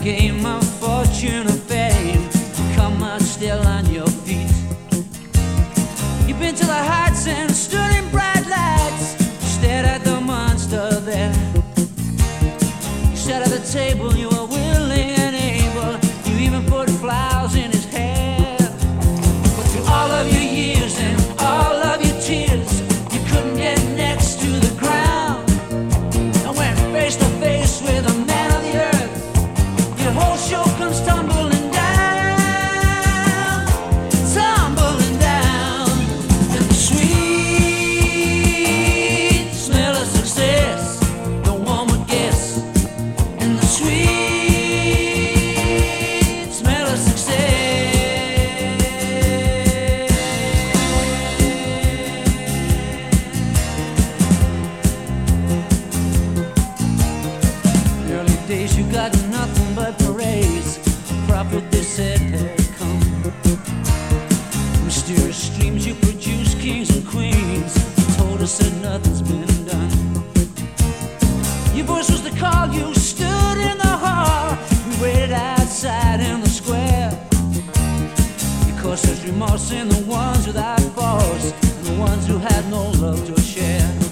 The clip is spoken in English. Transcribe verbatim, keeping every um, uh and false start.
game of fortune or fame, come out still on your feet. You've been to the heights and stood in bright lights, stared at the monster there. You sat at the table, you were willing and able, you even put flowers in his hair. But through all of your years and all of your tears, you couldn't get next to the ground. And went face to face with a man of the earth, your whole show comes tumbling down, tumbling down. And the sweet smell of success, no one would guess. And the sweet smell of success. Early days you got nothing but praise, profit they said had come. Mysterious streams you produce, kings and queens, told us that nothing's been done. Your voice was the call, you stood in the hall, we waited outside in the square. Because there's remorse in the ones without force, and the ones who had no love to share.